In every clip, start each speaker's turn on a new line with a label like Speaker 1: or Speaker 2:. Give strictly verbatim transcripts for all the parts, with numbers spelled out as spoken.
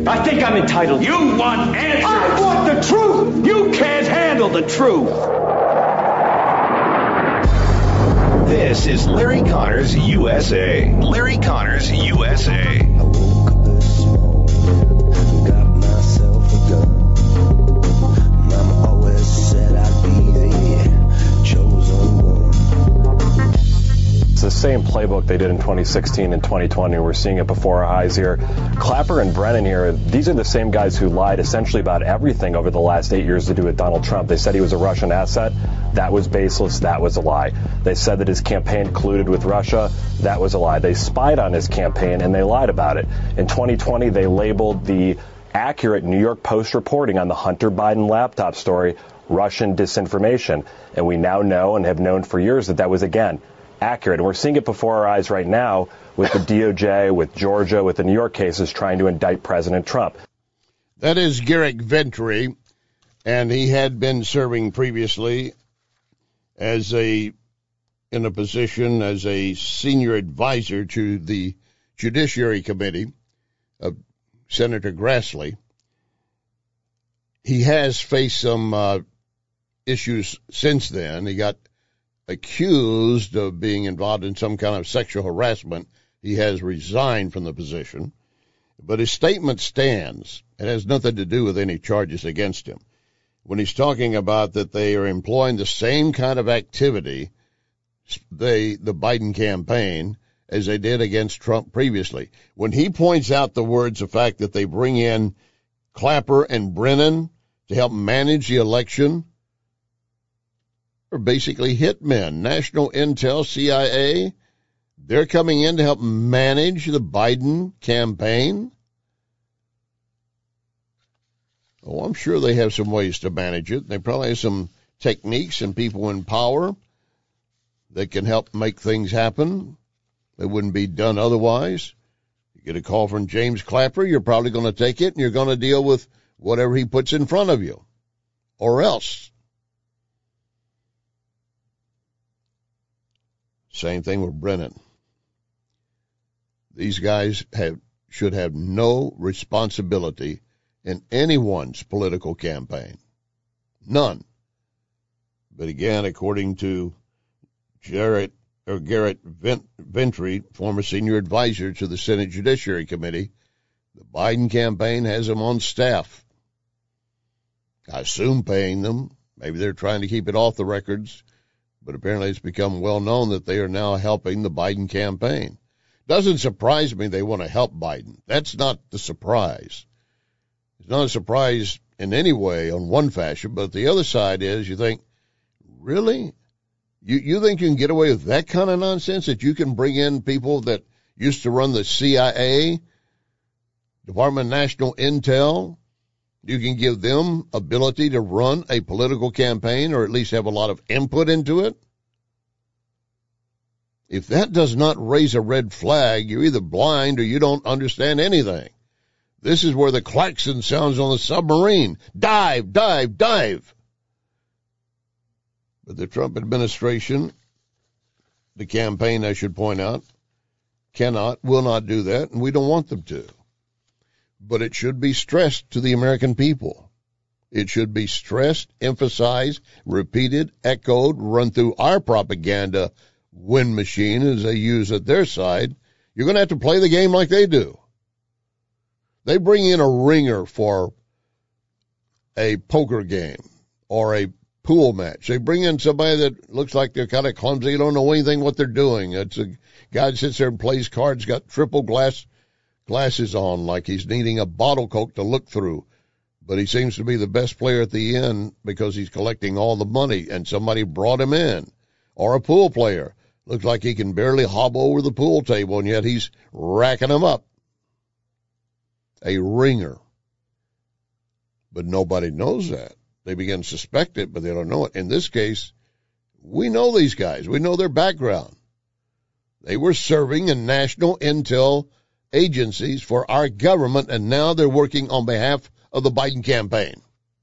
Speaker 1: I think I'm entitled.
Speaker 2: You want answers.
Speaker 1: I want the truth. You can't handle the truth.
Speaker 3: This is Larry Connors U S A. Larry Connors U S A.
Speaker 4: I woke up this morning, got myself a gun. Mama always said I'd be the chosen one.
Speaker 5: It's the same playbook they did in twenty sixteen and twenty twenty. We're seeing it before our eyes here. Clapper and Brennan here, these are the same guys who lied essentially about everything over the last eight years to do with Donald Trump. They said he was a Russian asset. That was baseless. That was a lie. They said that his campaign colluded with Russia. That was a lie. They spied on his campaign, and they lied about it. In twenty twenty, they labeled the accurate New York Post reporting on the Hunter Biden laptop story Russian disinformation. And we now know and have known for years that that was, again, accurate. And we're seeing it before our eyes right now with the D O J, with Georgia, with the New York cases trying to indict President Trump.
Speaker 6: That is Garrick Ventry, and he had been serving previously as a in a position as a senior advisor to the Judiciary Committee of Senator Grassley. He has faced some uh, issues since then. He got accused of being involved in some kind of sexual harassment. He has resigned from the position, but his statement stands. It has nothing to do with any charges against him. When he's talking about that they are employing the same kind of activity, they, the Biden campaign, as they did against Trump previously. When he points out the words, the fact that they bring in Clapper and Brennan to help manage the election, are basically hitmen, National Intel, C I A. They're coming in to help manage the Biden campaign. Oh, I'm sure they have some ways to manage it. They probably have some techniques and people in power that can help make things happen. They wouldn't be done otherwise. You get a call from James Clapper, you're probably going to take it, and you're going to deal with whatever he puts in front of you. Or else. Same thing with Brennan. These guys have should have no responsibility in anyone's political campaign. None. But again, according to Jarrett or Garrett Ventry, former senior advisor to the Senate Judiciary Committee, the Biden campaign has them on staff. I assume paying them. Maybe they're trying to keep it off the records, but apparently it's become well known that they are now helping the Biden campaign. Doesn't surprise me they want to help Biden. That's not the surprise. It's not a surprise in any way on one fashion, but the other side is you think, really? You you think you can get away with that kind of nonsense, that you can bring in people that used to run the C I A, Department of National Intel? You can give them ability to run a political campaign or at least have a lot of input into it? If that does not raise a red flag, you're either blind or you don't understand anything. This is where the klaxon sounds on the submarine. Dive, dive, dive. But the Trump administration, the campaign, I should point out, cannot, will not do that, and we don't want them to. But it should be stressed to the American people. It should be stressed, emphasized, repeated, echoed, run through our propaganda wind machine as they use at their side. You're going to have to play the game like they do. They bring in a ringer for a poker game or a pool match. They bring in somebody that looks like they're kind of clumsy, don't know anything what they're doing. It's a guy that sits there and plays cards, got triple glass glasses on like he's needing a bottle Coke to look through. But he seems to be the best player at the end because he's collecting all the money and somebody brought him in. Or a pool player. Looks like he can barely hobble over the pool table, and yet he's racking them up. A ringer. But nobody knows that. They begin to suspect it, but they don't know it. In this case, we know these guys. We know their background. They were serving in national intel agencies for our government, and now they're working on behalf of the Biden campaign.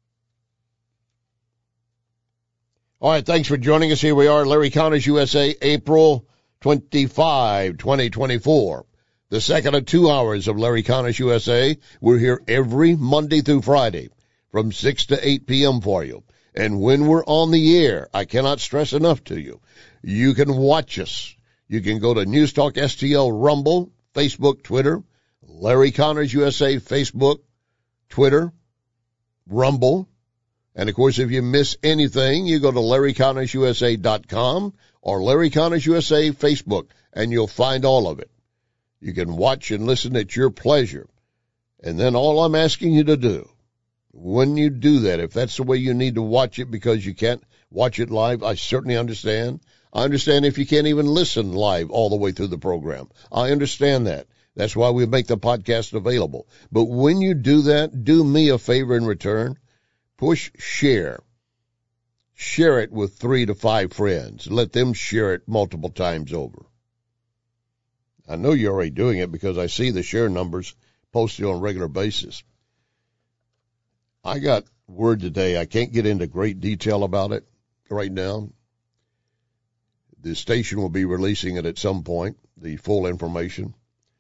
Speaker 6: All right, thanks for joining us. Here we are, Larry Connors, U S A, April twenty-fifth, twenty twenty-four. The second of two hours of Larry Connors U S A. We're here every Monday through Friday from six to eight p.m. for you. And when we're on the air, I cannot stress enough to you, you can watch us. You can go to News Talk S T L Rumble, Facebook, Twitter, Larry Connors U S A, Facebook, Twitter, Rumble. And, of course, if you miss anything, you go to Larry Connors U S A dot com or Larry Connors U S A Facebook, and you'll find all of it. You can watch and listen at your pleasure. And then all I'm asking you to do, when you do that, if that's the way you need to watch it because you can't watch it live, I certainly understand. I understand if you can't even listen live all the way through the program. I understand that. That's why we make the podcast available. But when you do that, do me a favor in return. Push share. Share it with three to five friends. Let them share it multiple times over. I know you're already doing it because I see the share numbers posted on a regular basis. I got word today. I can't get into great detail about it right now. The station will be releasing it at some point, the full information.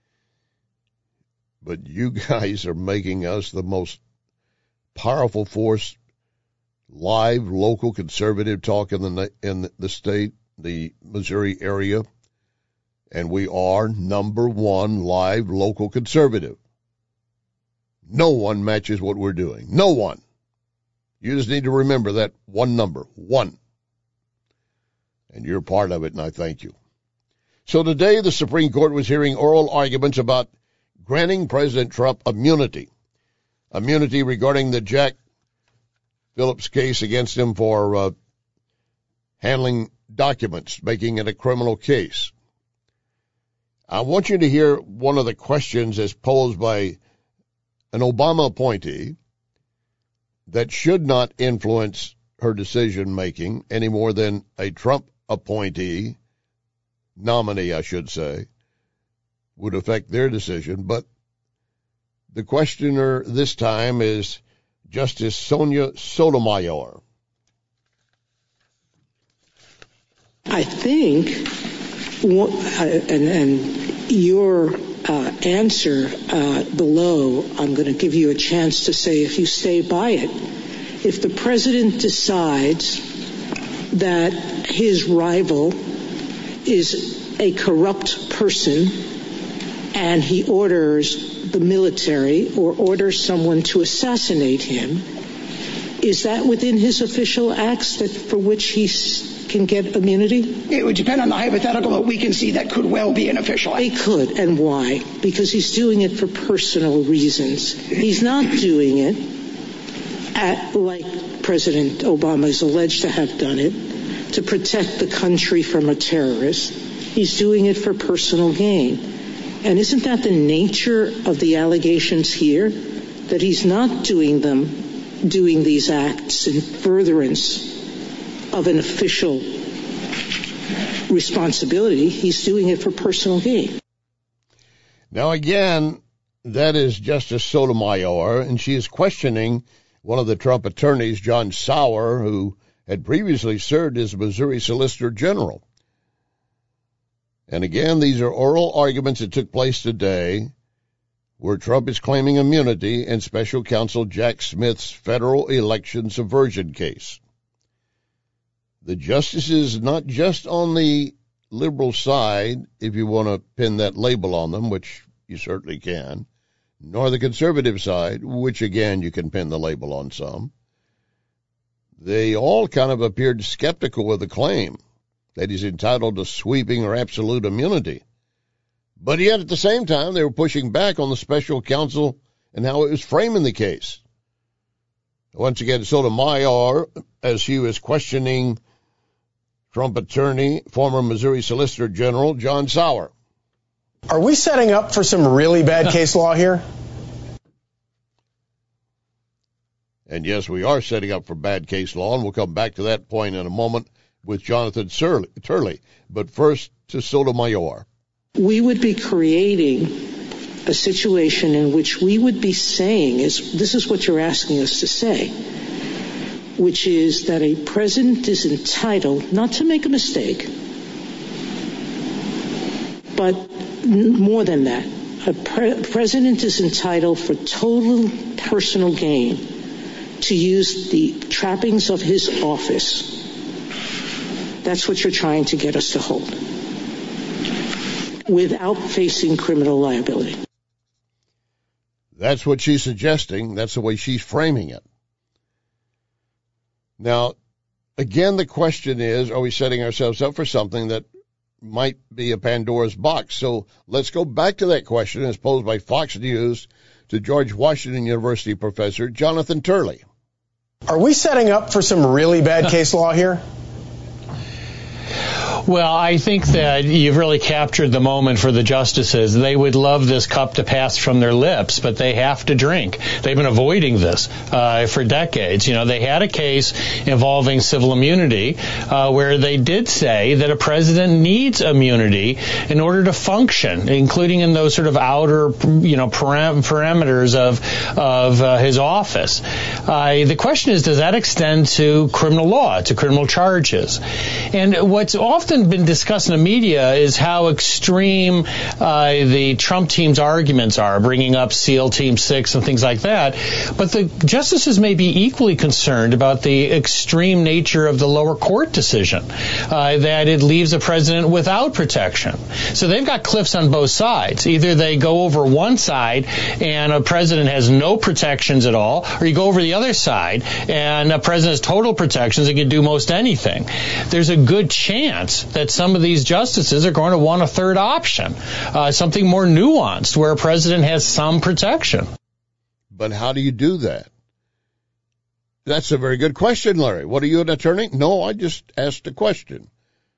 Speaker 6: But you guys are making us the most powerful force, live, local, conservative talk in the in the state, the Missouri area. And we are number one live, local, conservative. No one matches what we're doing. No one. You just need to remember that one number, one. And you're part of it, and I thank you. So today the Supreme Court was hearing oral arguments about granting President Trump immunity. Immunity regarding the Jack Phillips case against him for uh, handling documents, making it a criminal case. I want you to hear one of the questions as posed by an Obama appointee that should not influence her decision-making any more than a Trump appointee, nominee, I should say, would affect their decision. But the questioner this time is Justice Sonia Sotomayor.
Speaker 2: I think, and, and your uh, answer uh, below, I'm going to give you a chance to say if you stay by it. If the president decides that his rival is a corrupt person and he orders the military or orders someone to assassinate him, is that within his official acts that for which he can get immunity?
Speaker 7: It would depend on the hypothetical, but we can see that could well be an official act.
Speaker 2: It could, and why? Because he's doing it for personal reasons. He's not doing it at, like President Obama is alleged to have done it, to protect the country from a terrorist. He's doing it for personal gain. And isn't that the nature of the allegations here? That he's not doing them, doing these acts in furtherance of an official responsibility. He's doing it for personal gain.
Speaker 6: Now, again, that is Justice Sotomayor, and she is questioning one of the Trump attorneys, John Sauer, who had previously served as Missouri Solicitor General. And again, these are oral arguments that took place today where Trump is claiming immunity in Special Counsel Jack Smith's federal election subversion case. The justices, not just on the liberal side, if you want to pin that label on them, which you certainly can, nor the conservative side, which again you can pin the label on some. They all kind of appeared skeptical of the claim that he's entitled to sweeping or absolute immunity. But yet at the same time, they were pushing back on the special counsel and how it was framing the case. Once again, Sotomayor, as she was questioning Trump attorney, former Missouri Solicitor General John Sauer.
Speaker 8: Are we setting up for some really bad case law here?
Speaker 6: And yes, we are setting up for bad case law, and we'll come back to that point in a moment with Jonathan Turley. But first to Sotomayor.
Speaker 2: We would be creating a situation in which we would be saying, is this is what you're asking us to say, which is that a president is entitled not to make a mistake, but more than that, A pre- president is entitled for total personal gain to use the trappings of his office. That's what you're trying to get us to hold, without facing criminal liability.
Speaker 6: That's what she's suggesting. That's the way she's framing it. Now, again, the question is, are we setting ourselves up for something that might be a Pandora's box? So let's go back to that question as posed by Fox News to George Washington University professor Jonathan Turley.
Speaker 8: Are we setting up for some really bad case law here?
Speaker 9: Well, I think that you've really captured the moment for the justices. They would love this cup to pass from their lips, but they have to drink. They've been avoiding this uh, for decades. You know, they had a case involving civil immunity uh, where they did say that a president needs immunity in order to function, including in those sort of outer, you know, param- parameters of of uh, his office. Uh, the question is, does that extend to criminal law, to criminal charges? And what's often been discussed in the media is how extreme uh, the Trump team's arguments are, bringing up SEAL Team six and things like that. But the justices may be equally concerned about the extreme nature of the lower court decision, uh, that it leaves a president without protection. So they've got cliffs on both sides. Either they go over one side and a president has no protections at all, or you go over the other side and a president has total protections and can do most anything. There's a good chance that some of these justices are going to want a third option, uh, something more nuanced, where a president has some protection.
Speaker 6: But how do you do that? That's a very good question, Larry. What, are you an attorney? No, I just asked a question.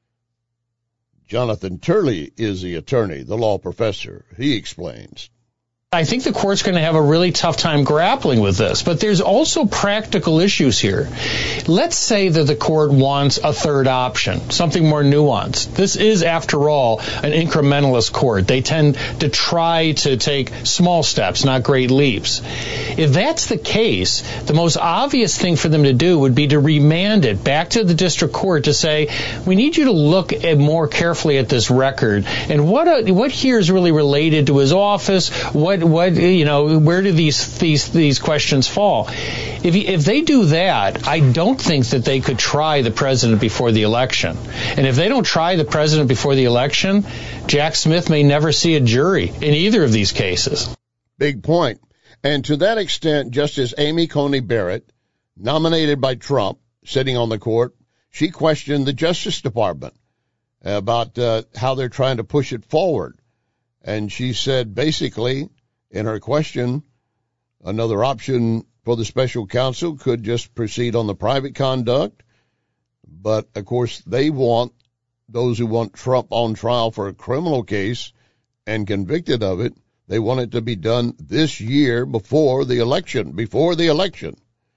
Speaker 6: Jonathan Turley is the attorney, the law professor. He explains.
Speaker 9: I think the court's going to have a really tough time grappling with this, but there's also practical issues here. Let's say that the court wants a third option, something more nuanced. This is, after all, an incrementalist court. They tend to try to take small steps, not great leaps. If that's the case, the most obvious thing for them to do would be to remand it back to the district court to say, we need you to look at more carefully at this record, and what what here is really related to his office, what What you know? Where do these these these questions fall? If if they do that, I don't think that they could try the president before the election. And if they don't try the president before the election, Jack Smith may never see a jury in either of these cases.
Speaker 6: Big point. And to that extent, Justice Amy Coney Barrett, nominated by Trump, sitting on the court, she questioned the Justice Department about uh, how they're trying to push it forward, and she said basically, in her question, another option for the special counsel could just proceed on the private conduct. But, of course, they want, those who want Trump on trial for a criminal case and convicted of it, they want it to be done this year before the election, before the election.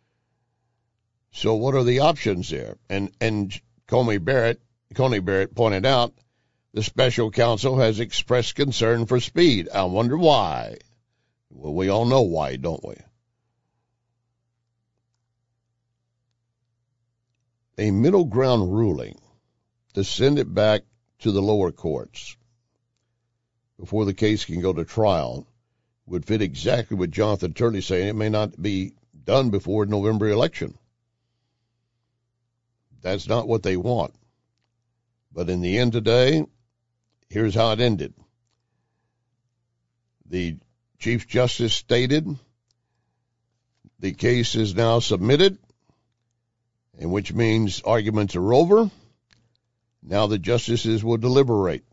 Speaker 6: So what are the options there? And, and Coney Barrett, Coney Barrett pointed out, the special counsel has expressed concern for speed. I wonder why. Well, we all know why, don't we? A middle ground ruling to send it back to the lower courts before the case can go to trial would fit exactly what Jonathan Turley is saying. It may not be done before November election. That's not what they want. But in the end today, here's how it ended. The Chief Justice stated the case is now submitted, and which means arguments are over. Now the justices will deliberate.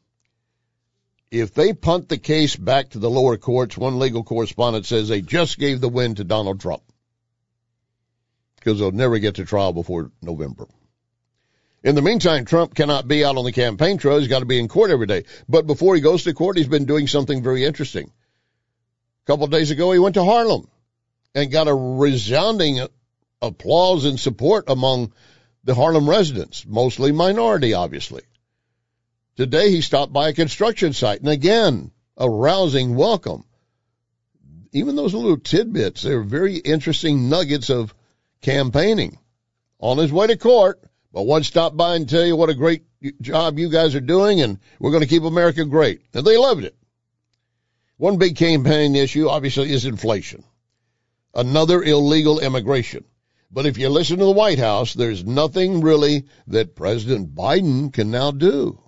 Speaker 6: If they punt the case back to the lower courts, one legal correspondent says they just gave the win to Donald Trump because they'll never get to trial before November. In the meantime, Trump cannot be out on the campaign trail. He's got to be in court every day. But before he goes to court, he's been doing something very interesting. A couple of days ago, he went to Harlem and got a resounding applause and support among the Harlem residents, mostly minority, obviously. Today, he stopped by a construction site, and again, a rousing welcome. Even those little tidbits, they're very interesting nuggets of campaigning. On his way to court, but one stop by and tell you what a great job you guys are doing, and we're going to keep America great. And they loved it. One big campaign issue, obviously, is inflation. Another, illegal immigration. But if you listen to the White House, there's nothing really that President Biden can now do.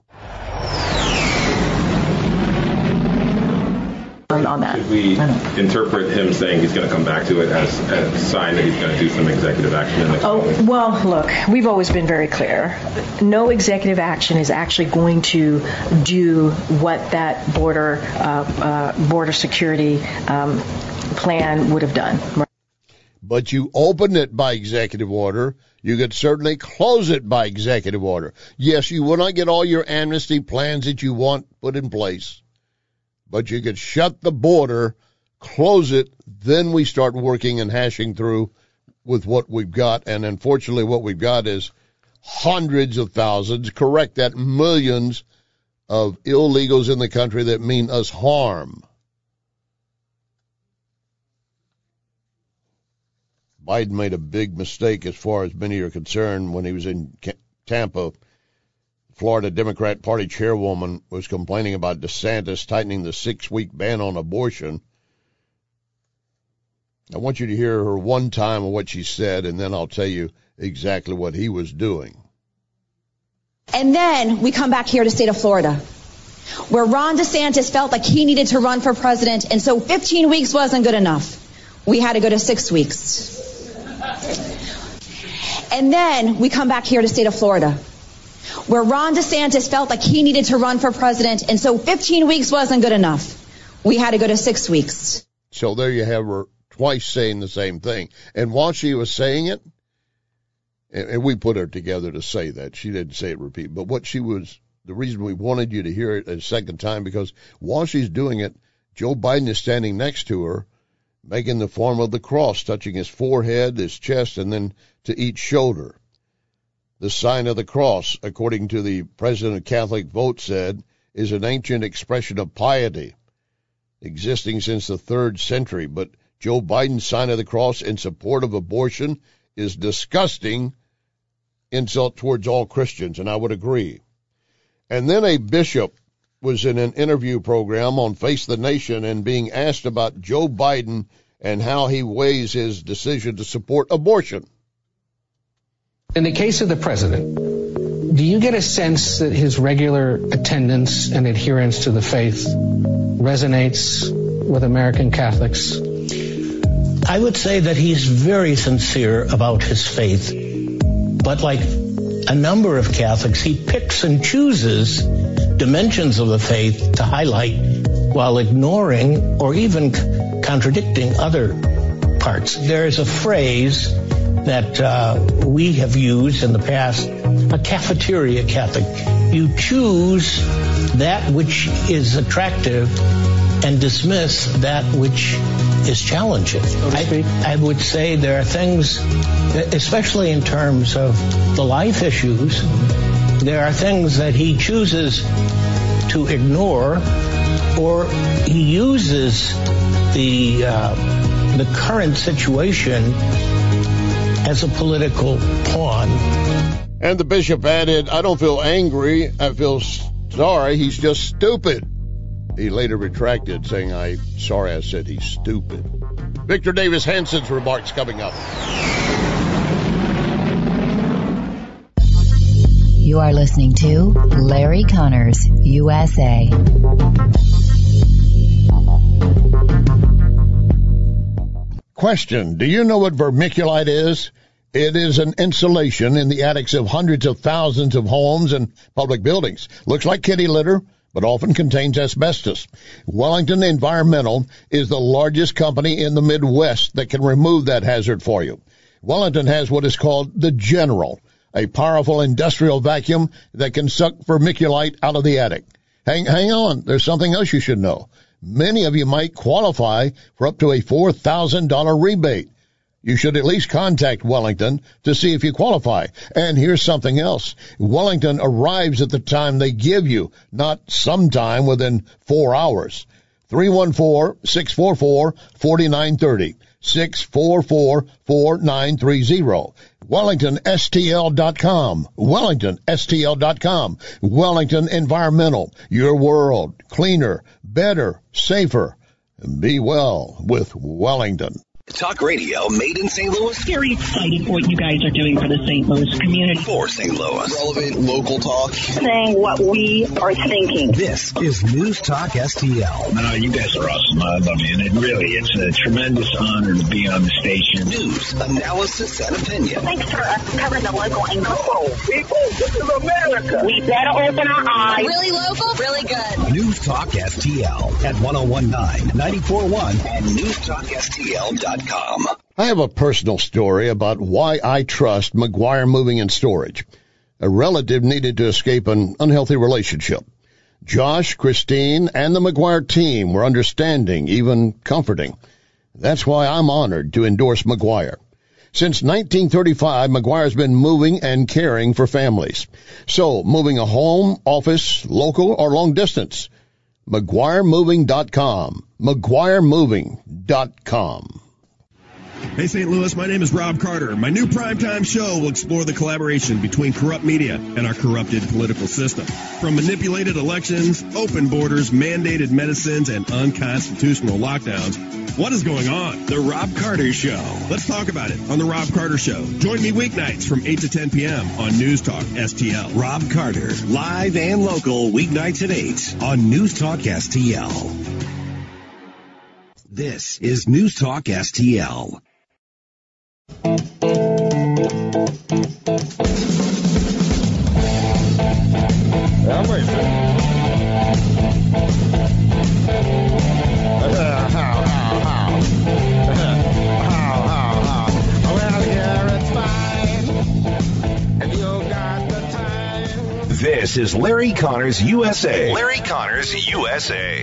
Speaker 10: On that.
Speaker 11: Should we interpret him saying he's going to come back to it as a sign that he's going to do some executive action in the
Speaker 10: Oh, well, look, we've always been very clear. No executive action is actually going to do what that border uh, uh, border security um, plan would have done.
Speaker 6: But you open it by executive order. You could certainly close it by executive order. Yes, you will not get all your amnesty plans that you want put in place. But you could shut the border, close it, then we start working and hashing through with what we've got. And unfortunately, what we've got is hundreds of thousands, correct that, millions of illegals in the country that mean us harm. Biden made a big mistake as far as many are concerned when he was in Tampa. Florida Democrat Party chairwoman was complaining about DeSantis tightening the six-week ban on abortion. I want you to hear her one time of what she said, and then I'll tell you exactly what he was doing.
Speaker 12: And then we come back here to the state of Florida, where Ron DeSantis felt like he needed to run for president, and so fifteen weeks wasn't good enough. We had to go to six weeks. And then we come back here to the state of Florida, where Ron DeSantis felt like he needed to run for president, and so fifteen weeks wasn't good enough. We had to go to six weeks.
Speaker 6: So there you have her twice saying the same thing. And while she was saying it, and we put her together to say that, she didn't say it repeat, but what she was, the reason we wanted you to hear it a second time, because while she's doing it, Joe Biden is standing next to her, making the form of the cross, touching his forehead, his chest, and then to each shoulder. The sign of the cross, according to the president of Catholic Vote said, is an ancient expression of piety, existing since the third century. But Joe Biden's sign of the cross in support of abortion is disgusting insult towards all Christians, and I would agree. And then a bishop was in an interview program on Face the Nation and being asked about Joe Biden and how he weighs his decision to support abortion.
Speaker 13: In the case of the president, do you get a sense that his regular attendance and adherence to the faith resonates with American Catholics?
Speaker 14: I would say that he's very sincere about his faith, but like a number of Catholics, he picks and chooses dimensions of the faith to highlight while ignoring or even contradicting other parts. There is a phrase that uh, we have used in the past, a cafeteria Catholic. You choose that which is attractive and dismiss that which is challenging. I, I would say there are things, especially in terms of the life issues, there are things that he chooses to ignore, or he uses the uh, the current situation as a political pawn.
Speaker 6: And the bishop added, I don't feel angry, I feel sorry, he's just stupid. He later retracted, saying, I'm sorry I said he's stupid. Victor Davis Hansen's remarks coming up.
Speaker 15: You are listening to Larry Connors, U S A.
Speaker 6: Question, do you know what vermiculite is? It is an insulation in the attics of hundreds of thousands of homes and public buildings. Looks like kitty litter, but often contains asbestos. Wellington Environmental is the largest company in the Midwest that can remove that hazard for you. Wellington has what is called the General, a powerful industrial vacuum that can suck vermiculite out of the attic. Hang, hang on, there's something else you should know. Many of you might qualify for up to a four thousand dollars rebate. You should at least contact Wellington to see if you qualify. And here's something else. Wellington arrives at the time they give you, not sometime within four hours. three one four, six four four, four nine three zero. six four four, four nine three zero. Wellington S T L dot com. Wellington S T L dot com. Wellington Environmental. Your world. Cleaner. Better. Safer. Be well with Wellington.
Speaker 3: Talk radio made in Saint Louis.
Speaker 16: Very excited for what you guys are doing for the Saint Louis community.
Speaker 3: For Saint Louis. Relevant local talk.
Speaker 16: Saying what we are thinking.
Speaker 3: This is News Talk S T L.
Speaker 17: No, you guys are awesome. I love you. And it really, it's a tremendous honor to be on the station.
Speaker 3: News, analysis, and opinion.
Speaker 16: Thanks for us covering the local angle.
Speaker 17: Come on, people. This is America.
Speaker 16: We better open our eyes.
Speaker 12: Really local, really good.
Speaker 3: News Talk S T L at ten nineteen, ninety-four point one and news talk S T L dot com.
Speaker 6: I have a personal story about why I trust McGuire Moving and Storage. A relative needed to escape an unhealthy relationship. Josh, Christine, and the McGuire team were understanding, even comforting. That's why I'm honored to endorse McGuire. Since nineteen thirty-five, McGuire's been moving and caring for families. So, moving a home, office, local, or long distance, McGuire Moving dot com. McGuire Moving dot com.
Speaker 18: Hey, Saint Louis, my name is Rob Carter. My new primetime show will explore the collaboration between corrupt media and our corrupted political system. From manipulated elections, open borders, mandated medicines, and unconstitutional lockdowns, what is going on? The Rob Carter Show. Let's talk about it on The Rob Carter Show. Join me weeknights from eight to ten p.m. on News Talk S T L.
Speaker 3: Rob Carter, live and local, weeknights at eight on News Talk S T L. This is News Talk S T L.
Speaker 6: I'm ready, sir. How, how, how? How, how, how? Well, yeah, it's fine. If you got the time.
Speaker 3: This is Larry Connors U S A. Larry Connors U S A.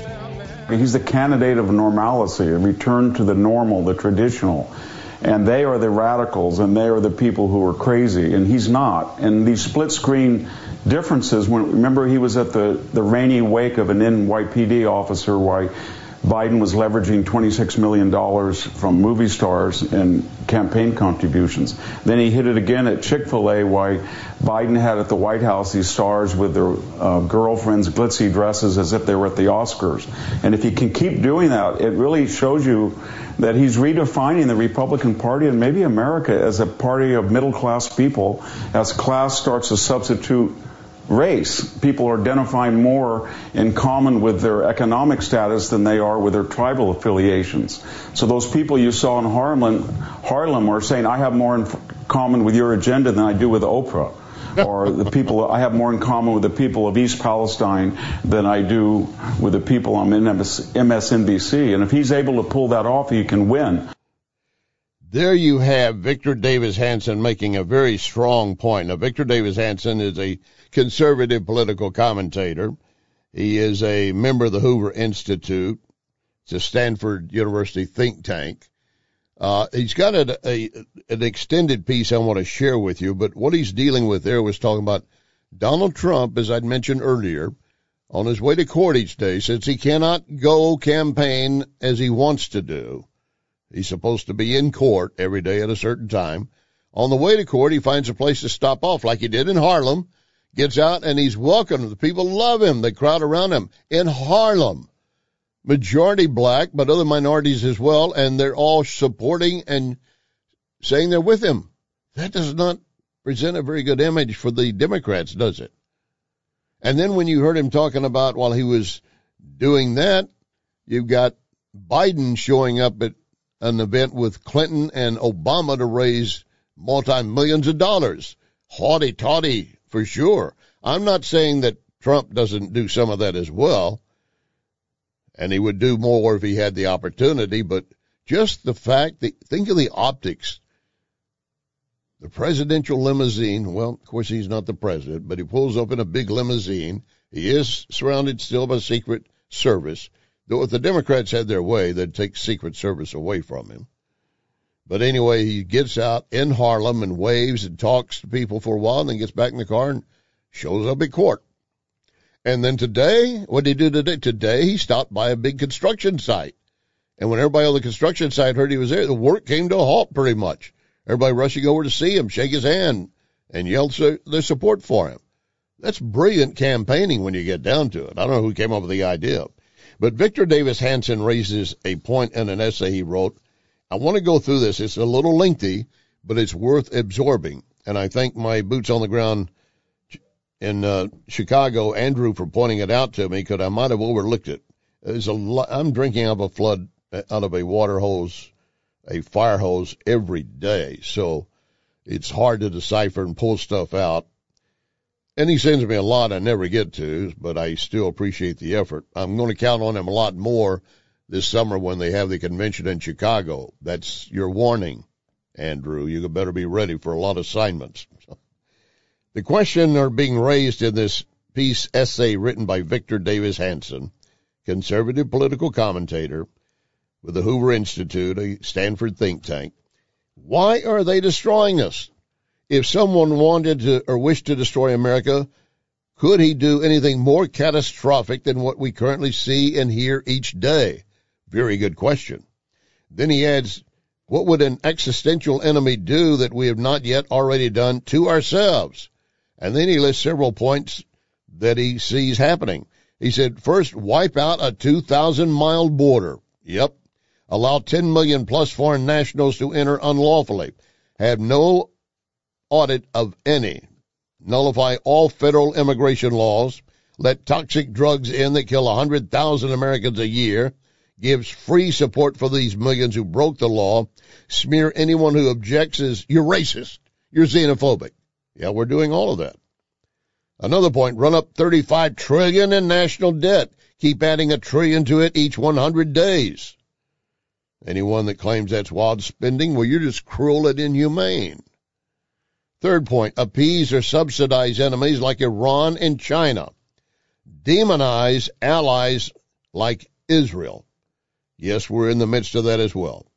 Speaker 19: He's the candidate of normalcy, a return to the normal, the traditional. And they are the radicals, and they are the people who are crazy, and he's not. And these split-screen differences, when, remember he was at the, the rainy wake of an N Y P D officer while Biden was leveraging twenty-six million dollars from movie stars and campaign contributions. Then he hit it again at Chick-fil-A while Biden had at the White House these stars with their uh, girlfriends' glitzy dresses as if they were at the Oscars. And if he can keep doing that, it really shows you that he's redefining the Republican Party and maybe America as a party of middle-class people as class starts to substitute race. People are identifying more in common with their economic status than they are with their tribal affiliations. So those people you saw in Harlem, Harlem are saying, I have more in common with your agenda than I do with Oprah. Or the people, I have more in common with the people of East Palestine than I do with the people on M S N B C. And if he's able to pull that off, he can win.
Speaker 6: There you have Victor Davis Hanson making a very strong point. Now, Victor Davis Hanson is a conservative political commentator. He is a member of the Hoover Institute. It's a Stanford University think tank. Uh, he's got a, a, an extended piece I want to share with you, but what he's dealing with there was talking about Donald Trump, as I'd mentioned earlier, on his way to court each day, since he cannot go campaign as he wants to do. He's supposed to be in court every day at a certain time. On the way to court, he finds a place to stop off like he did in Harlem, gets out, and he's welcomed. The people love him. They crowd around him in Harlem. Majority black, but other minorities as well, and they're all supporting and saying they're with him. That does not present a very good image for the Democrats, does it? And then when you heard him talking about while he was doing that, you've got Biden showing up at an event with Clinton and Obama to raise multi-millions of dollars. Haughty-taughty, for sure. I'm not saying that Trump doesn't do some of that as well, and he would do more if he had the opportunity, but just the fact that, think of the optics. The presidential limousine, well, of course he's not the president, but he pulls up in a big limousine. He is surrounded still by Secret Service. Though if the Democrats had their way, they'd take Secret Service away from him. But anyway, he gets out in Harlem and waves and talks to people for a while and then gets back in the car and shows up at court. And then today, what did he do today? Today, he stopped by a big construction site. And when everybody on the construction site heard he was there, the work came to a halt pretty much. Everybody rushing over to see him, shake his hand, and yell their support for him. That's brilliant campaigning when you get down to it. I don't know who came up with the idea. But Victor Davis Hanson raises a point in an essay he wrote. I want to go through this. It's a little lengthy, but it's worth absorbing. And I thank my boots on the ground in uh, Chicago, Andrew, for pointing it out to me, because I might have overlooked it. There's a lot, I'm drinking out of a flood, out of a water hose, a fire hose every day. So it's hard to decipher and pull stuff out. And he sends me a lot I never get to, but I still appreciate the effort. I'm going to count on him a lot more this summer when they have the convention in Chicago. That's your warning, Andrew. You better be ready for a lot of assignments. The question are being raised in this piece essay written by Victor Davis Hanson, conservative political commentator with the Hoover Institute, a Stanford think tank. Why are they destroying us? If someone wanted to or wished to destroy America, could he do anything more catastrophic than what we currently see and hear each day? Very good question. Then he adds, what would an existential enemy do that we have not yet already done to ourselves? And then he lists several points that he sees happening. He said, first, wipe out a two thousand mile border. Yep. Allow ten million plus foreign nationals to enter unlawfully. Have no audit of any. Nullify all federal immigration laws. Let toxic drugs in that kill one hundred thousand Americans a year. Gives free support for these millions who broke the law. Smear anyone who objects as, you're racist. You're xenophobic. Yeah, we're doing all of that. Another point, run up thirty-five trillion dollars in national debt. Keep adding a trillion to it each one hundred days. Anyone that claims that's wild spending, well, you're just cruel and inhumane. Third point, appease or subsidize enemies like Iran and China. Demonize allies like Israel. Yes, we're in the midst of that as well.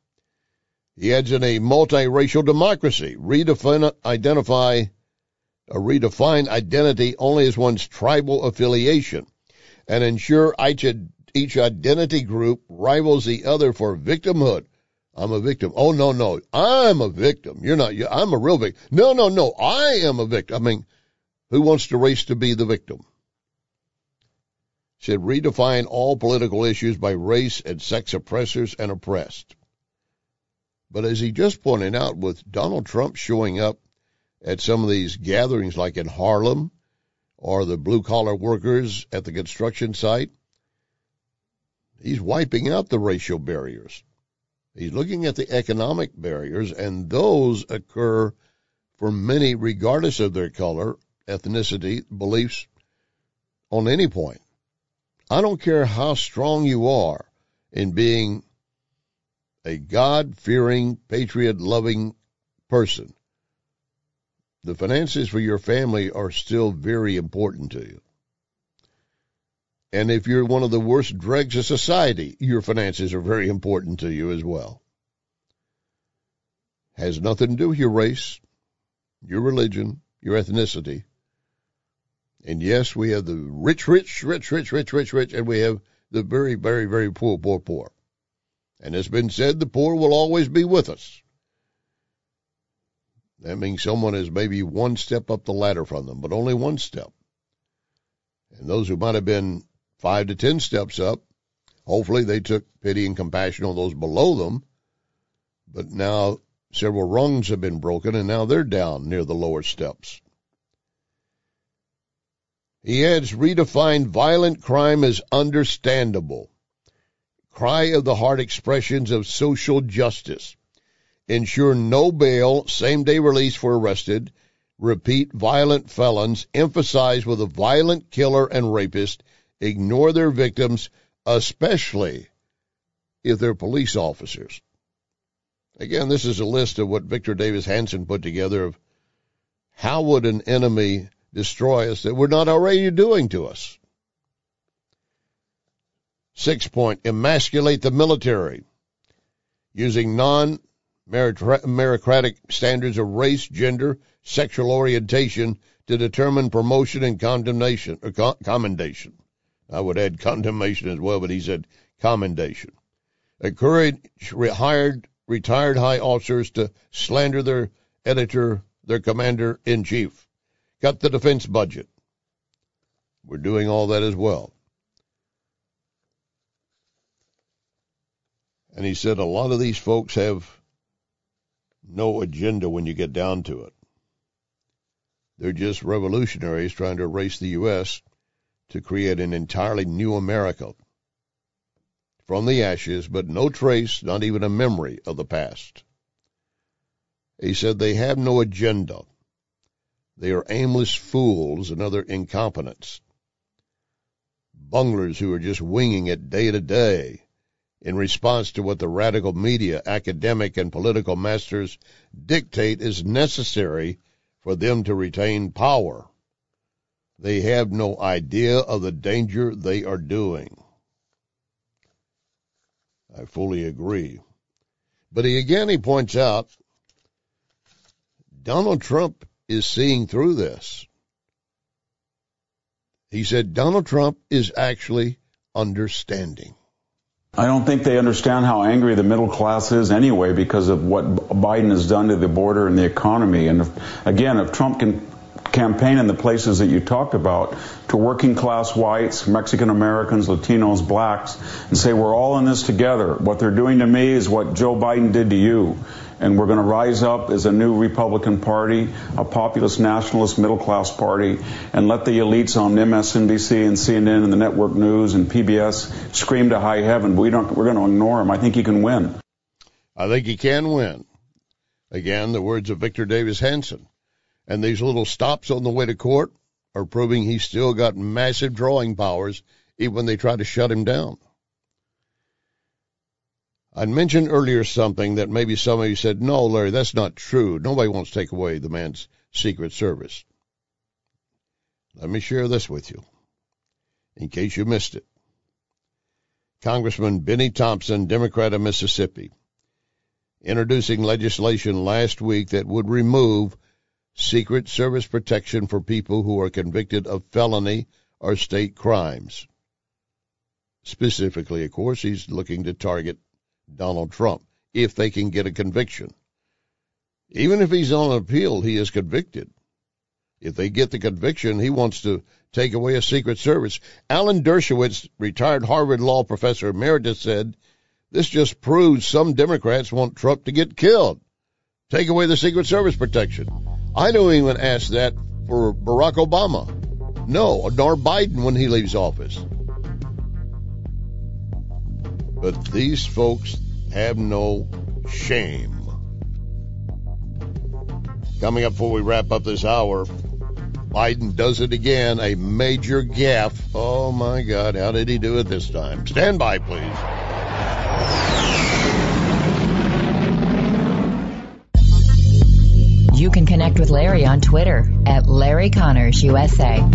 Speaker 6: He adds in a multiracial democracy, redefine, identify, uh, redefine identity only as one's tribal affiliation, and ensure each, each identity group rivals the other for victimhood. I'm a victim. Oh, no, no, I'm a victim. You're not, I'm a real victim. No, no, no, I am a victim. I mean, who wants to race to be the victim? Said redefine all political issues by race and sex oppressors and oppressed. But as he just pointed out, with Donald Trump showing up at some of these gatherings like in Harlem or the blue-collar workers at the construction site, he's wiping out the racial barriers. He's looking at the economic barriers, and those occur for many regardless of their color, ethnicity, beliefs, on any point. I don't care how strong you are in being a God-fearing, patriot-loving person. The finances for your family are still very important to you. And if you're one of the worst dregs of society, your finances are very important to you as well. Has nothing to do with your race, your religion, your ethnicity. And yes, we have the rich, rich, rich, rich, rich, rich, rich, and we have the very, very, very poor, poor, poor. And it's been said the poor will always be with us. That means someone is maybe one step up the ladder from them, but only one step. And those who might have been five to ten steps up, hopefully they took pity and compassion on those below them. But now several rungs have been broken, and now they're down near the lower steps. He adds, redefine violent crime as understandable. Cry of the heart expressions of social justice. Ensure no bail, same-day release for arrested. Repeat violent felons. Emphasize with a violent killer and rapist. Ignore their victims, especially if they're police officers. Again, this is a list of what Victor Davis Hanson put together of how would an enemy destroy us that we're not already doing to us. Sixth point, emasculate the military using non-meritocratic standards of race, gender, sexual orientation to determine promotion and condemnation or co- commendation. I would add condemnation as well, but he said commendation. Encourage hired, retired high officers to slander their editor, their commander-in-chief. Cut the defense budget. We're doing all that as well. And he said a lot of these folks have no agenda when you get down to it. They're just revolutionaries trying to erase the U S to create an entirely new America from the ashes, but no trace, not even a memory of the past. He said they have no agenda. They are aimless fools and other incompetents, bunglers who are just winging it day to day in response to what the radical media, academic, and political masters dictate is necessary for them to retain power. They have no idea of the danger they are doing. I fully agree. But he again, he points out, Donald Trump is seeing through this. He said Donald Trump is actually understanding.
Speaker 19: I don't think they understand how angry the middle class is anyway because of what Biden has done to the border and the economy. And if, again, if Trump can campaign in the places that you talked about to working class whites, Mexican Americans, Latinos, blacks, and say we're all in this together. What they're doing to me is what Joe Biden did to you. And we're going to rise up as a new Republican Party, a populist, nationalist, middle-class party, and let the elites on M S N B C and C N N and the network news and P B S scream to high heaven. But we don't, we're going to ignore him. I think he can win.
Speaker 6: I think he can win. Again, the words of Victor Davis Hanson. And these little stops on the way to court are proving he's still got massive drawing powers, even when they try to shut him down. I mentioned earlier something that maybe some of you said, no, Larry, that's not true. Nobody wants to take away the man's Secret Service. Let me share this with you, in case you missed it. Congressman Benny Thompson, Democrat of Mississippi, introducing legislation last week that would remove Secret Service protection for people who are convicted of felony or state crimes. Specifically, of course, he's looking to target Donald Trump, if they can get a conviction. Even if he's on appeal, he is convicted. If they get the conviction, he wants to take away a Secret Service. Alan Dershowitz, retired Harvard Law professor emeritus, said, this just proves some Democrats want Trump to get killed. Take away the Secret Service protection. I don't even ask that for Barack Obama. No, nor Biden when he leaves office. But these folks have no shame. Coming up before we wrap up this hour, Biden does it again, a major gaffe. Oh, my God, how did he do it this time? Stand by, please.
Speaker 15: You can connect with Larry on Twitter at Larry Connors U S A.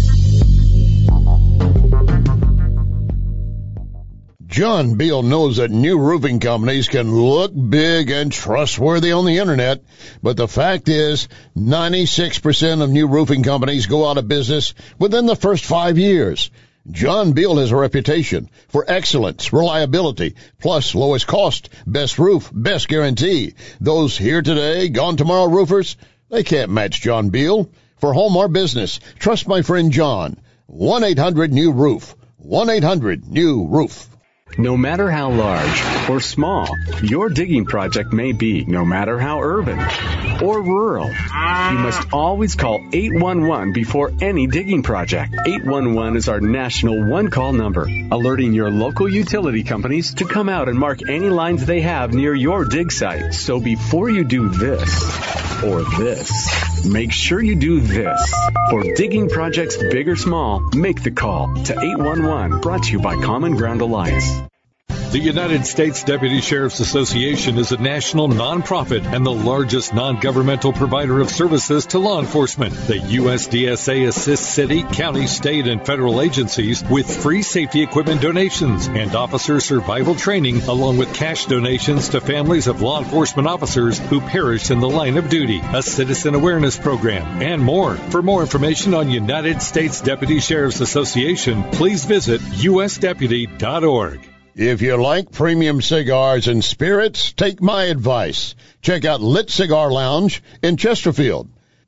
Speaker 6: John Beal knows that new roofing companies can look big and trustworthy on the internet, but the fact is ninety-six percent of new roofing companies go out of business within the first five years. John Beal has a reputation for excellence, reliability, plus lowest cost, best roof, best guarantee. Those here today, gone tomorrow roofers, they can't match John Beal. For home or business, trust my friend John. one eight hundred new roof. one eight hundred new roof.
Speaker 20: No matter how large or small your digging project may be, no matter how urban or rural, you must always call eight one one before any digging project. eight one one is our national one-call number, alerting your local utility companies to come out and mark any lines they have near your dig site. So before you do this or this, make sure you do this. For digging projects big or small, make the call to eight one one, brought to you by Common Ground Alliance.
Speaker 21: The United States Deputy Sheriff's Association is a national nonprofit and the largest non-governmental provider of services to law enforcement. The U S D S A assists city, county, state, and federal agencies with free safety equipment donations and officer survival training, along with cash donations to families of law enforcement officers who perished in the line of duty, a citizen awareness program, and more. For more information on United States Deputy Sheriff's Association, please visit U S deputy dot org.
Speaker 6: If you like premium cigars and spirits, take my advice. Check out Lit Cigar Lounge in Chesterfield.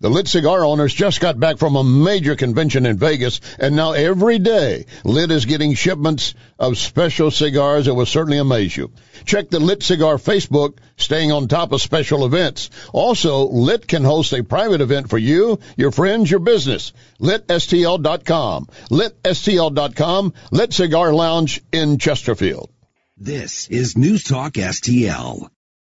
Speaker 6: The Lit Cigar owners just got back from a major convention in Vegas, and now every day, Lit is getting shipments of special cigars that will certainly amaze you. Check the Lit Cigar Facebook, staying on top of special events. Also, Lit can host a private event for you, your friends, your business. Lit S T L dot com. Lit S T L dot com. Lit Cigar Lounge in Chesterfield.
Speaker 18: This is News Talk S T L.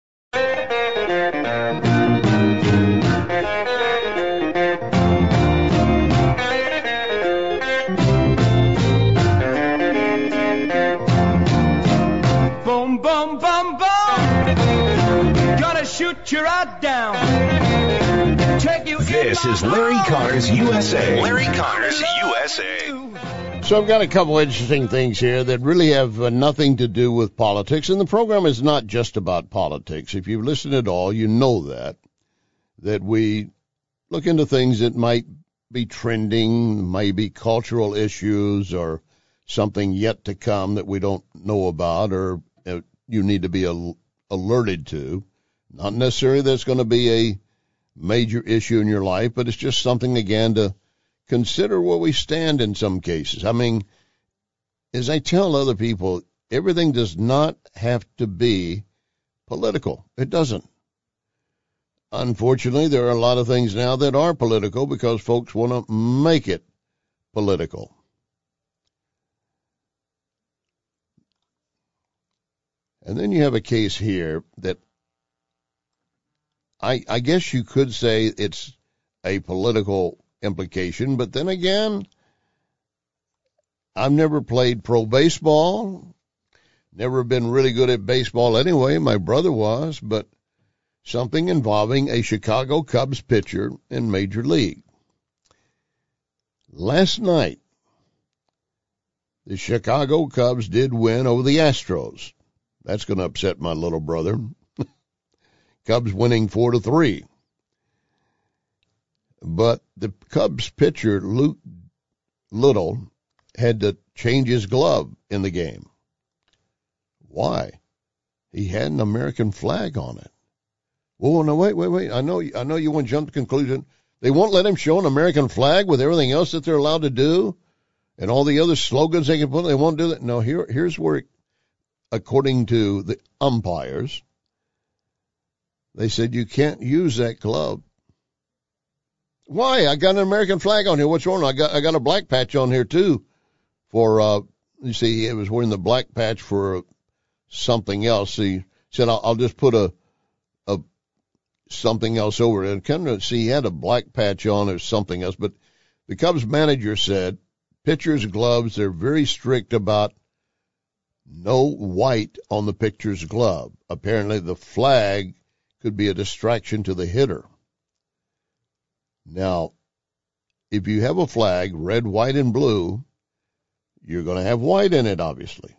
Speaker 1: Boom, boom, boom, boom. Gonna shoot you right down. Take you
Speaker 3: This is Larry Connors U S A. Larry Connors U S A.
Speaker 6: So I've got a couple interesting things here that really have uh, nothing to do with politics, and the program is not just about politics. If you've listened at all, you know that, that we look into things that might be trending, maybe cultural issues or something yet to come that we don't know about or uh, you need to be al- alerted to. Not necessarily that's going to be a major issue in your life, but it's just something, again, to consider where we stand in some cases. I mean, as I tell other people, everything does not have to be political. It doesn't. Unfortunately, there are a lot of things now that are political because folks want to make it political. And then you have a case here that I, I guess you could say it's a political implication, but then again, I've never played pro baseball, never been really good at baseball anyway. My brother was, but something involving a Chicago Cubs pitcher in Major League. Last night, the Chicago Cubs did win over the Astros. That's going to upset my little brother. Cubs winning four to three. But the Cubs pitcher, Luke Little, had to change his glove in the game. Why? He had an American flag on it. Well, no, wait, wait, wait. I know, I know you want to jump to conclusion. They won't let him show an American flag with everything else that they're allowed to do and all the other slogans they can put. They won't do that. No, here, here's where, according to the umpires, they said you can't use that glove. Why? I got an American flag on here. What's wrong? I got I got a black patch on here too. For uh, you see, it was wearing the black patch for something else. He said, "I'll, I'll just put a a something else over it." And kind of see, he had a black patch on or something else. But the Cubs manager said, pitchers' gloves, they're very strict about no white on the pitcher's glove. Apparently, the flag could be a distraction to the hitter. Now, if you have a flag, red, white, and blue, you're going to have white in it, obviously.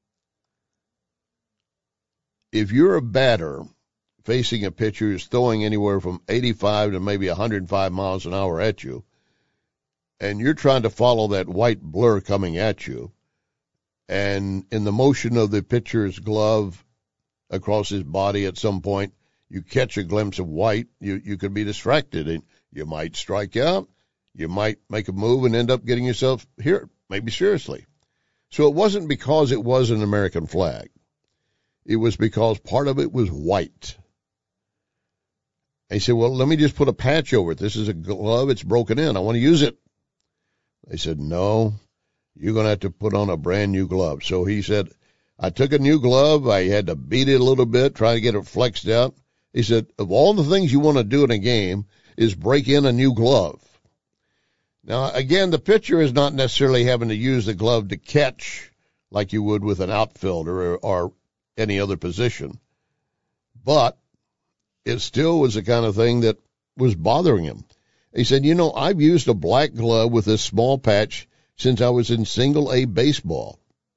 Speaker 6: If you're a batter facing a pitcher who's throwing anywhere from eighty-five to maybe one hundred five miles an hour at you, and you're trying to follow that white blur coming at you, and in the motion of the pitcher's glove across his body at some point, you catch a glimpse of white, you, you could be distracted, and you might strike out, you might make a move and end up getting yourself hurt, maybe seriously. So it wasn't because it was an American flag. It was because part of it was white. They said, well, let me just put a patch over it. This is a glove, it's broken in, I want to use it. They said, no, you're going to have to put on a brand new glove. So he said, I took a new glove, I had to beat it a little bit, try to get it flexed out. He said, of all the things you want to do in a game is break in a new glove. Now, again, the pitcher is not necessarily having to use the glove to catch like you would with an outfielder or, or any other position. But it still was the kind of thing that was bothering him. He said, you know, I've used a black glove with this small patch since I was in single A baseball.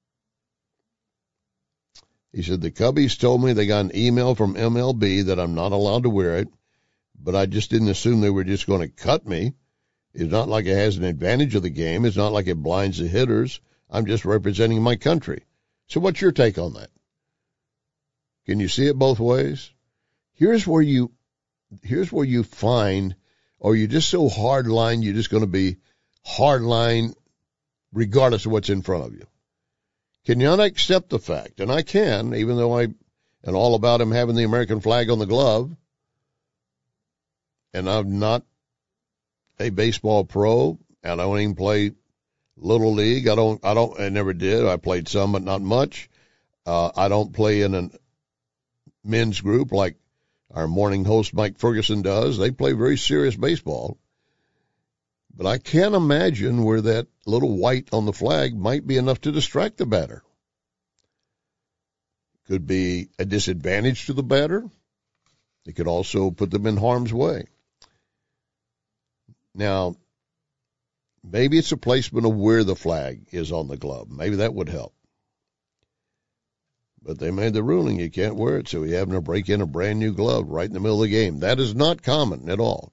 Speaker 6: He said, the Cubbies told me they got an email from M L B that I'm not allowed to wear it, but I just didn't assume they were just going to cut me. It's not like it has an advantage of the game. It's not like it blinds the hitters. I'm just representing my country. So what's your take on that? Can you see it both ways? Here's where you, here's where you find Or are you just so hard line, you're just going to be hard line regardless of what's in front of you? Can you not accept the fact, and I can, even though I am all about him having the American flag on the glove, and I'm not a baseball pro, and I don't even play Little League. I don't, I don't, I never did. I played some, but not much. Uh, I don't play in a men's group like our morning host Mike Ferguson does. They play very serious baseball. But I can't imagine where that little white on the flag might be enough to distract the batter. Could be a disadvantage to the batter. It could also put them in harm's way. Now, maybe it's a placement of where the flag is on the glove. Maybe that would help. But they made the ruling you can't wear it, so you're having to break in a brand new glove right in the middle of the game. That is not common at all.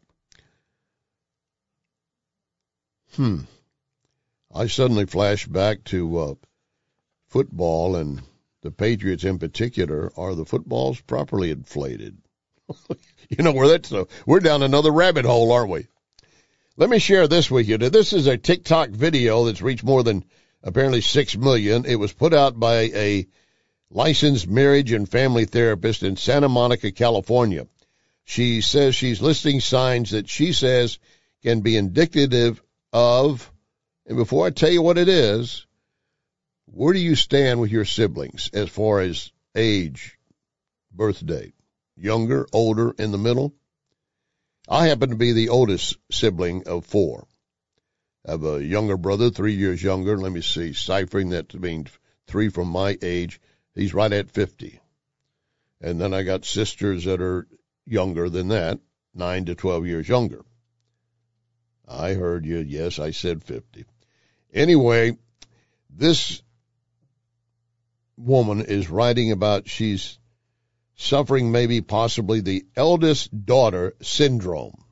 Speaker 6: Hmm. I suddenly flashed back to uh, football, and the Patriots in particular. Are the footballs properly inflated? You know where that's. Uh, we're down another rabbit hole, aren't we? Let me share this with you. This is a TikTok video that's reached more than apparently six million. It was put out by a licensed marriage and family therapist in Santa Monica, California. She says she's listing signs that she says can be indicative of, and before I tell you what it is, where do you stand with your siblings as far as age, birth date? Younger, older, in the middle? I happen to be the oldest sibling of four. I have a younger brother, three years younger. Let me see, ciphering that to mean three from my age. He's right at fifty. And then I got sisters that are younger than that, nine to twelve years younger. I heard you. Yes, I said fifty. Anyway, this woman is writing about she's suffering maybe possibly the eldest daughter syndrome.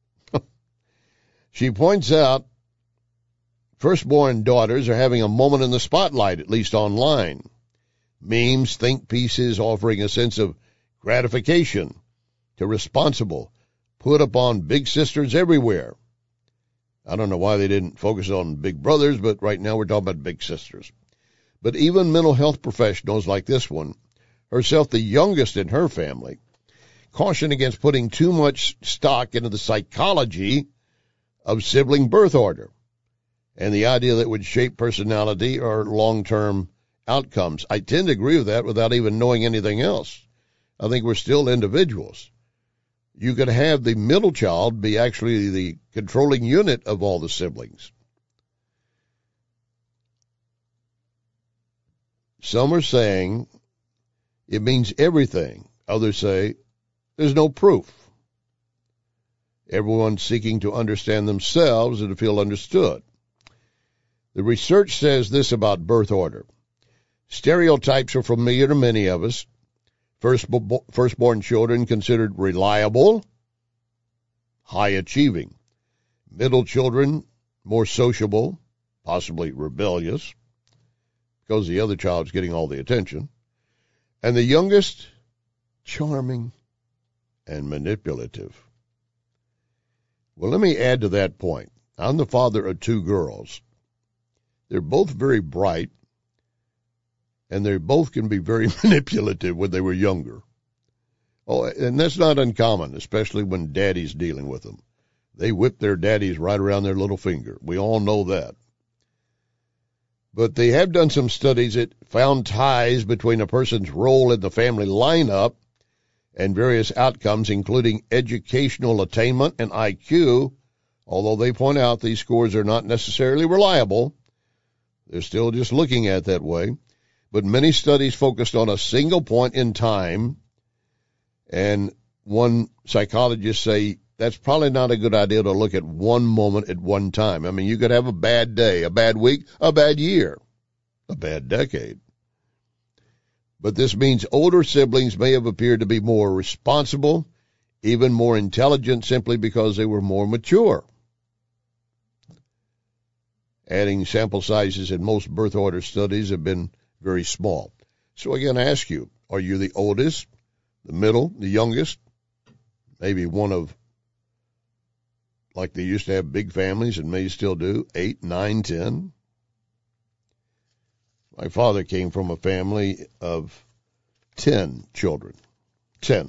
Speaker 6: She points out firstborn daughters are having a moment in the spotlight, at least online. Memes, think pieces offering a sense of gratification to responsible, put upon big sisters everywhere. I don't know why they didn't focus on big brothers, but right now we're talking about big sisters. But even mental health professionals like this one, herself the youngest in her family, caution against putting too much stock into the psychology of sibling birth order and the idea that it would shape personality or long-term outcomes. I tend to agree with that without even knowing anything else. I think we're still individuals. You could have the middle child be actually the controlling unit of all the siblings. Some are saying it means everything. Others say there's no proof. Everyone's seeking to understand themselves and to feel understood. The research says this about birth order. Stereotypes are familiar to many of us. First, firstborn children considered reliable, high-achieving. Middle children, more sociable, possibly rebellious, because the other child's getting all the attention. And the youngest, charming and manipulative. Well, let me add to that point. I'm the father of two girls. They're both very bright, and they both can be very manipulative when they were younger. Oh, and that's not uncommon, especially when daddy's dealing with them. They whip their daddies right around their little finger. We all know that. But they have done some studies that found ties between a person's role in the family lineup and various outcomes, including educational attainment and I Q, although they point out these scores are not necessarily reliable. They're still just looking at it that way. But many studies focused on a single point in time, and one psychologist say that's probably not a good idea to look at one moment at one time. I mean, you could have a bad day, a bad week, a bad year, a bad decade. But this means older siblings may have appeared to be more responsible, even more intelligent, simply because they were more mature. Adding sample sizes in most birth order studies have been very small. So again, I ask you, are you the oldest, the middle, the youngest, maybe one of like they used to have big families and may still do, eight, nine, ten. My father came from a family of ten children. Ten.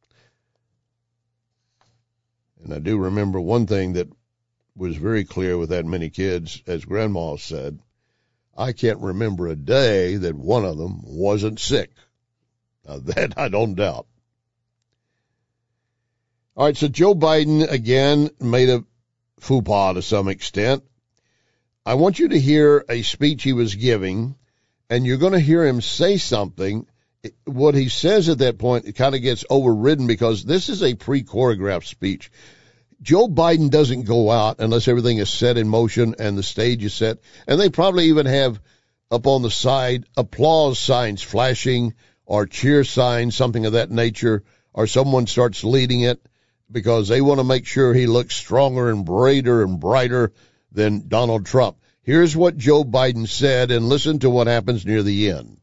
Speaker 6: And I do remember one thing that was very clear with that many kids, as Grandma said, I can't remember a day that one of them wasn't sick. Now, that I don't doubt. All right, so Joe Biden, again, made a faux pas to some extent. I want you to hear a speech he was giving, and you're going to hear him say something. What he says at that point, it kind of gets overridden because this is a pre-choreographed speech. Joe Biden doesn't go out unless everything is set in motion and the stage is set. And they probably even have up on the side applause signs flashing or cheer signs, something of that nature, or someone starts leading it because they want to make sure he looks stronger and brighter and brighter than Donald Trump. Here's what Joe Biden said, and listen to what happens near the end.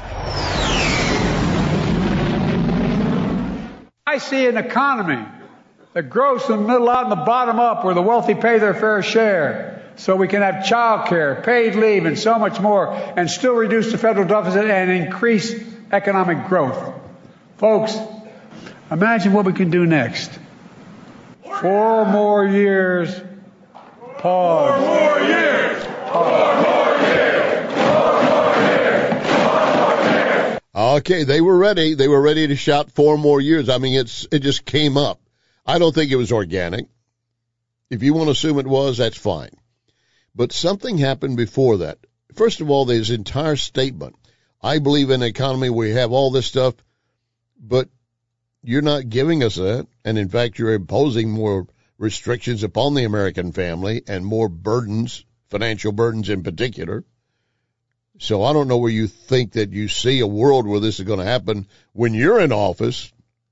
Speaker 4: I see an economy that grows from the middle out and the bottom up, where the wealthy pay their fair share, so we can have child care, paid leave, and so much more, and still reduce the federal deficit and increase economic growth. Folks, imagine what we can do next. Four more years. Pause. Four more years. Four more years. Four more years. Four more years.
Speaker 6: Okay, they were ready. They were ready to shout four more years. I mean, it's it just came up. I don't think it was organic. If you want to assume it was, that's fine. But something happened before that. First of all, there's entire statement. I believe in an economy where you have all this stuff, but you're not giving us that. And in fact, you're imposing more restrictions upon the American family and more burdens, financial burdens in particular. So I don't know where you think that you see a world where this is going to happen when you're in office.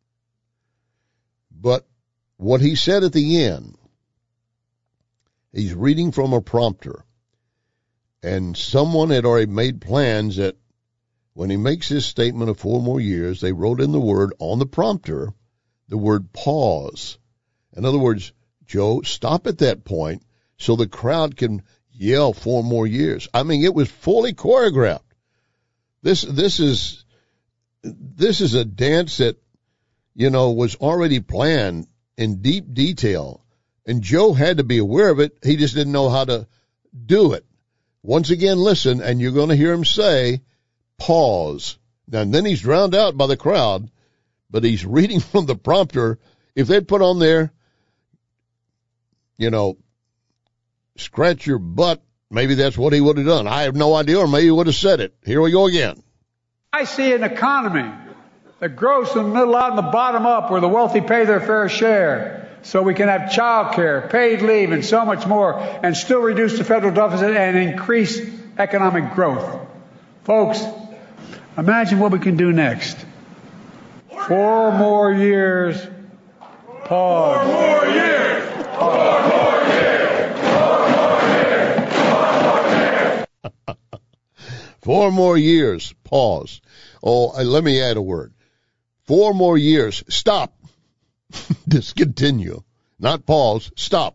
Speaker 6: But what he said at the end, he's reading from a prompter, and someone had already made plans that when he makes his statement of four more years, they wrote in the word on the prompter, the word pause. In other words, Joe, stop at that point so the crowd can yell four more years. I mean, it was fully choreographed. This, this is, this is a dance that, you know, was already planned in deep detail, and Joe had to be aware of it. He just didn't know how to do it. Once again, listen, and you're going to hear him say, pause. Now, and then he's drowned out by the crowd, but he's reading from the prompter. If they'd put on there, you know, scratch your butt, maybe that's what he would have done. I have no idea, or maybe he would have said it. Here we go again.
Speaker 4: I see an economy that grows from the middle out and the bottom up, where the wealthy pay their fair share, so we can have child care, paid leave, and so much more, and still reduce the federal deficit and increase economic growth. Folks, imagine what we can do next. Four more years. Pause. Four more years. Four more years. Four more years. Four more years.
Speaker 6: Four more years. Pause. Oh, let me add a word. Four more years. Stop. Discontinue. Not pause. Stop.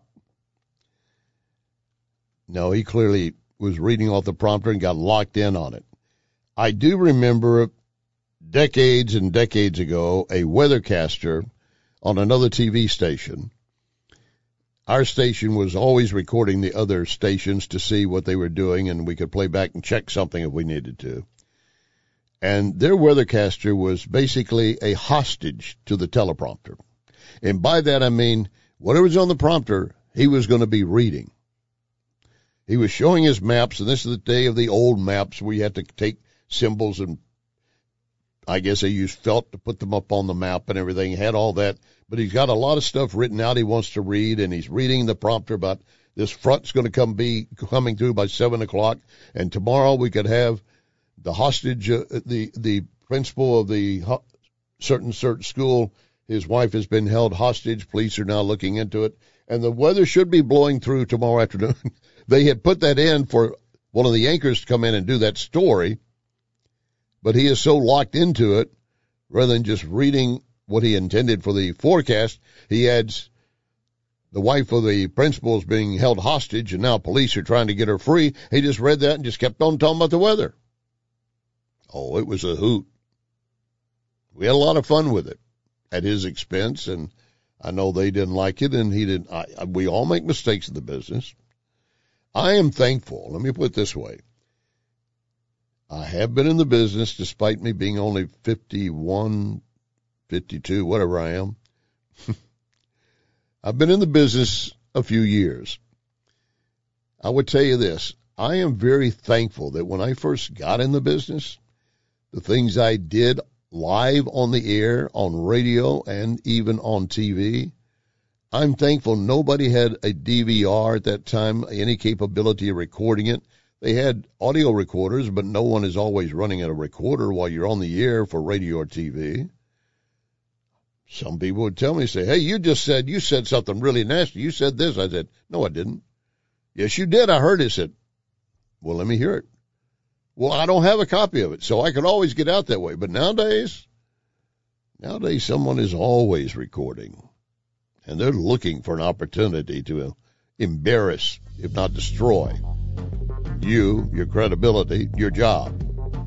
Speaker 6: No, he clearly was reading off the prompter and got locked in on it. I do remember decades and decades ago a weathercaster on another T V station. Our station was always recording the other stations to see what they were doing, and we could play back and check something if we needed to. And their weathercaster was basically a hostage to the teleprompter. And by that I mean whatever's on the prompter, he was going to be reading. He was showing his maps, and this is the day of the old maps where you had to take symbols, and I guess they used felt to put them up on the map and everything. He had all that, but he's got a lot of stuff written out he wants to read, and he's reading the prompter about this front's going to come be coming through by seven o'clock, and tomorrow we could have the hostage, uh, the the principal of the ho- certain certain school, his wife has been held hostage. Police are now looking into it, and the weather should be blowing through tomorrow afternoon. They had put that in for one of the anchors to come in and do that story, but he is so locked into it, rather than just reading what he intended for the forecast, he adds the wife of the principal is being held hostage, and now police are trying to get her free. He just read that and just kept on talking about the weather. Oh, it was a hoot. We had a lot of fun with it at his expense, and I know they didn't like it, and he didn't. I, I, we all make mistakes in the business. I am thankful. Let me put it this way. I have been in the business, despite me being only fifty-one, fifty-two, whatever I am. I've been in the business a few years. I would tell you this. I am very thankful that when I first got in the business, the things I did live on the air, on radio, and even on T V, I'm thankful nobody had a D V R at that time, any capability of recording it. They had audio recorders, but no one is always running a recorder while you're on the air for radio or T V. Some people would tell me, say, hey, you just said, you said something really nasty. You said this. I said, no, I didn't. Yes, you did. I heard it. I said, well, let me hear it. Well, I don't have a copy of it, so I could always get out that way. But nowadays, nowadays someone is always recording, and they're looking for an opportunity to embarrass, if not destroy, you, your credibility, your job.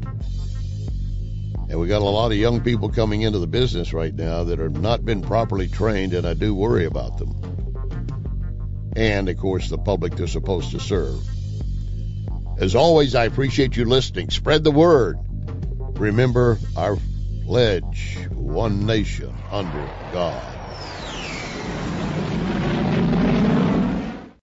Speaker 6: And we got a lot of young people coming into the business right now that have not been properly trained, and I do worry about them. And, of course, the public they're supposed to serve. As always, I appreciate you listening. Spread the word. Remember our pledge, one nation under God.